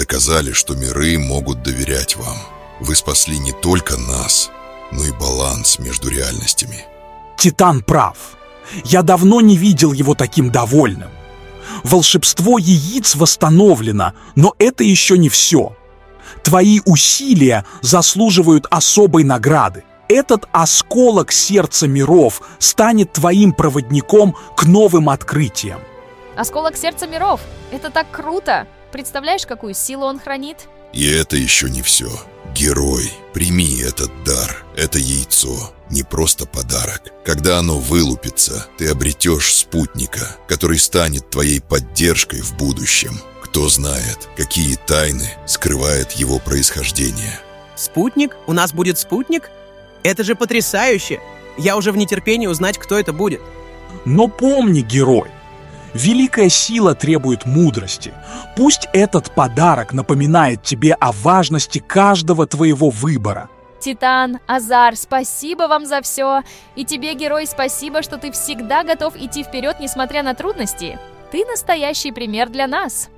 доказали, что миры могут доверять вам. Вы спасли не только нас, но и баланс между реальностями. Титан прав. Я давно не видел его таким довольным. Волшебство яиц восстановлено, но это еще не все. Твои усилия заслуживают особой награды. Этот осколок сердца миров станет твоим проводником к новым открытиям. Осколок сердца миров. Это так круто. Представляешь, какую силу он хранит? И это еще не все. Герой, прими этот дар. Это яйцо не просто подарок. Когда оно вылупится, ты обретешь спутника, который станет твоей поддержкой в будущем. Кто знает, какие тайны скрывает его происхождение. Спутник? У нас будет спутник? Это же потрясающе! Я уже в нетерпении узнать, кто это будет. Но помни, герой, великая сила требует мудрости. Пусть этот подарок напоминает тебе о важности каждого твоего выбора. Титан, Азар, спасибо вам за все. И тебе, герой, спасибо, что ты всегда готов идти вперед, несмотря на трудности. Ты настоящий пример для нас.